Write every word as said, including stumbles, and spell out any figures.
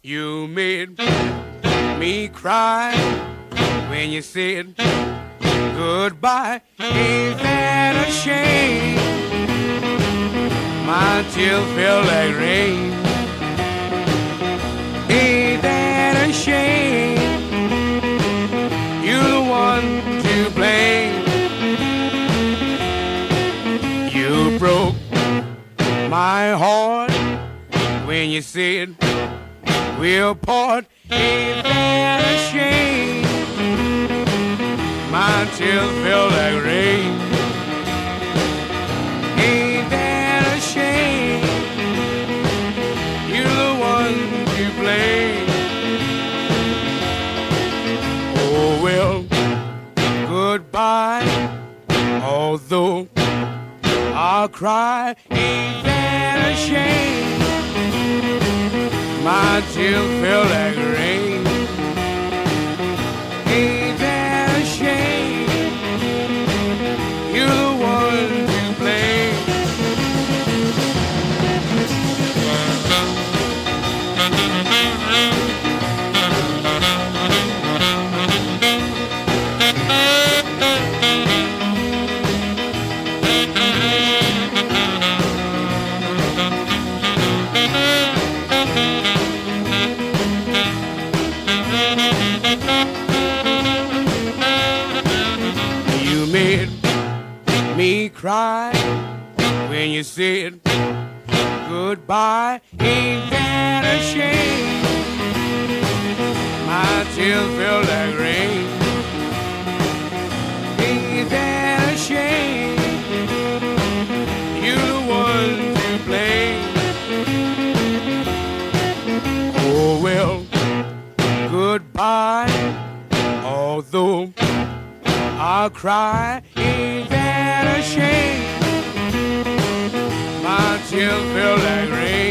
You made me cry when you said goodbye. Ain't that a shame? My tears feel like rain. Ain't that a shame? You're the one to blame. You broke my heart when you said we'll part. Ain't that a shame? My tears feel like rain. Ain't that a shame? You're the one to blame. Oh well, goodbye. Although I'll cry, ain't that a shame? My tears feel like rain. Ain't that a shame? You're the one to blame. You made me cry when you said goodbye. Ain't that a shame? My tears feel like rain. Ain't that a shame? You're the one to blame. Oh well, goodbye. Although I'll cry, ain't that a shame? My tears feel like rain.